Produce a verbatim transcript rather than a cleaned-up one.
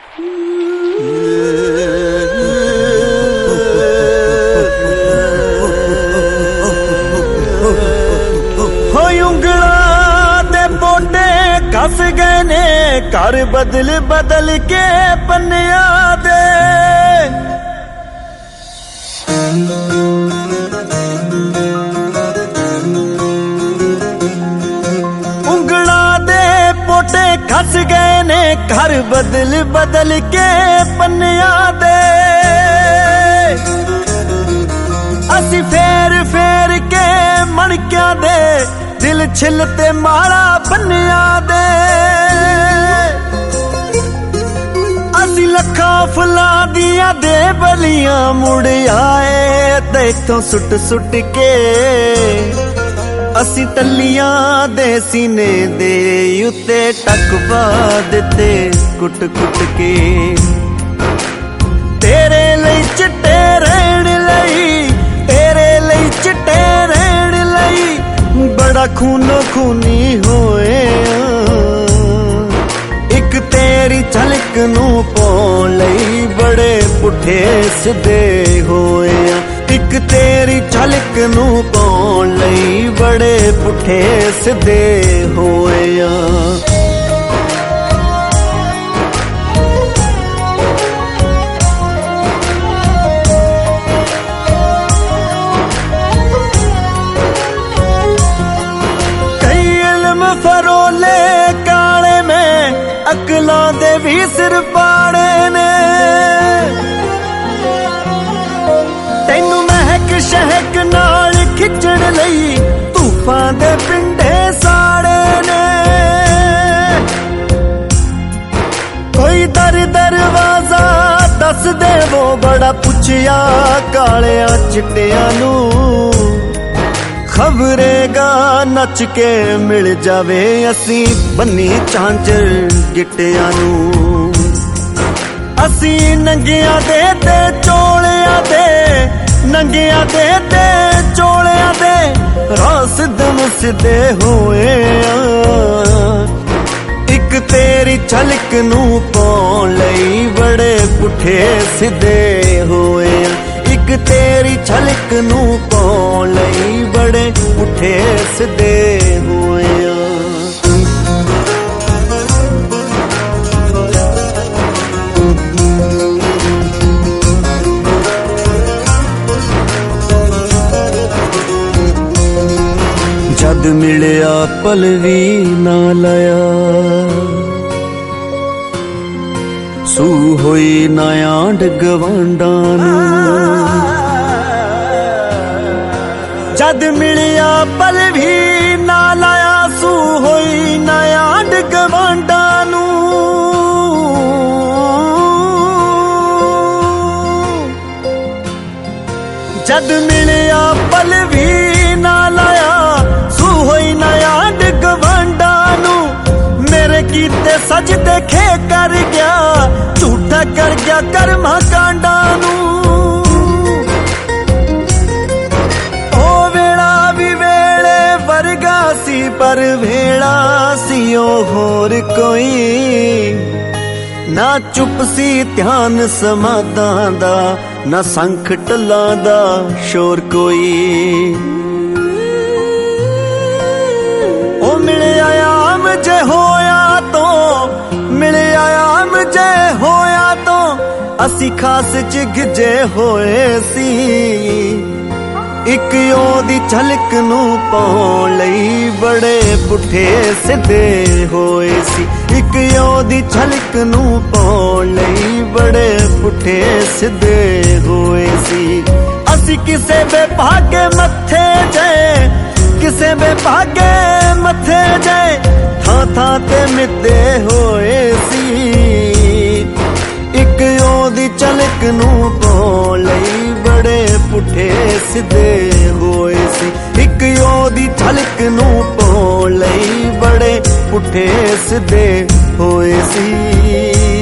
कस गए ने घर बदल बदल के पन्निया दे उंगला दे पोटे खस गए ने घर बदल बदल के पन्निया दे असी फेर फेर के मणक्या दे दिल छिलते माड़ा बनिया दे असी लखा फुला दिया दे बलियां मुड़ आए ते इथों सुट सुट के असी टलियां दे सीने दे उत्ते टक पा दिते कुट कुट के तेरे लई चिट्टे रहण लई तेरे लई चिट्टे रहण लई बड़ा खूनो खूनी होए एक तेरी झलक नू पाउण लई बड़े पुठे सिद्धे होए एक तेरी झलक नू पाउण लई बड़े पुठे सिद्धे होए फरोले काले में अकलां दे भी सिर पाड़े ने तैनू महक शहक नाल खिचण लई तूफान दे पिंडे साड़े ने कोई दर दरवाजा दस दे वो बड़ा पुछया कालिया चिट्टियां नू खबरेगा नच के मिल जावे असी बन्नी झांझर गिट्टियां नू असी नंगिया दे ते चोलिया दे नंगिया दे ते चोलिया दे राह सिद्धे मुसिद्धे होए एक तेरी झलक नू पाउण लई बड़े पुठे सिद्धे होए एक तेरी झलक नू पाउण लई बड़े पुठे सिद्धे होए जद मिलिया पल भी ना लाया सू होई नायांड गवांडा नू जद मिलिया पल भी ना लाया सू होई नायांड गवांडा नू जद मिलिया पल भी ना लाया सू होई नायांड गवांडा नू मेरे कीते सच देखे कर गया झूठा कर गया कर्मा कांडा नू पर भेड़ा सी ओ होर कोई ना चुप सी ध्यान समाधां दा ना संख टल्लां दा शोर कोई ओ मिले आयाम जे होया तो मिले आयाम जे होया तो असी खास च गिजे होए सी एक ओदी झलक नू पाउण लई बड़े पुठे सिद्धे होए सी एक ओदी झलक नू पाउण लई बड़े पुठे सिद्धे होए सी असी किसे बेभागे मथे जाए किसे बेभागे मथे जाए थां थां ते मिदे होए सी एक ओदी झलक नू पाउण लई बड़े पुठे सिद्धे होए सी एक ओदी झलक नू पाउण लई बड़े पुठे सिद्धे होए सी।